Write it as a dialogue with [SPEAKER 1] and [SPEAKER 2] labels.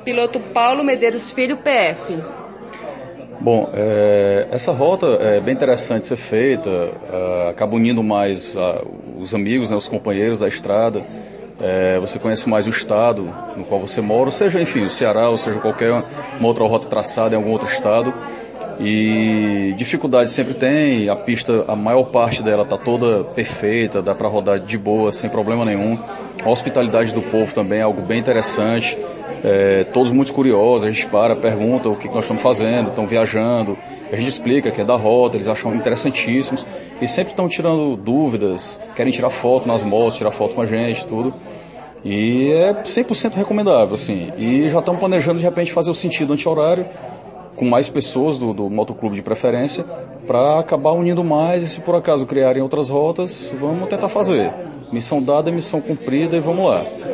[SPEAKER 1] Piloto Paulo Medeiros Filho, PF.
[SPEAKER 2] Bom, essa rota é bem interessante de ser feita, acaba unindo mais os amigos, né, os companheiros da estrada, você conhece mais o estado no qual você mora, seja, enfim, o Ceará, ou seja, qualquer uma outra rota traçada em algum outro estado. E dificuldade sempre tem, a pista, a maior parte dela está toda perfeita, dá para rodar de boa, sem problema nenhum. A hospitalidade do povo também é algo bem interessante, todos muito curiosos, a gente pergunta o que nós estamos fazendo, estão viajando, a gente explica que é da rota, eles acham interessantíssimos e sempre estão tirando dúvidas, querem tirar foto nas motos, tirar foto com a gente, tudo. E é 100% recomendável, assim, e já estamos planejando de repente fazer o sentido anti-horário, com mais pessoas do motoclube de preferência, para acabar unindo mais e se por acaso criarem outras rotas, vamos tentar fazer. Missão dada, missão cumprida e vamos lá.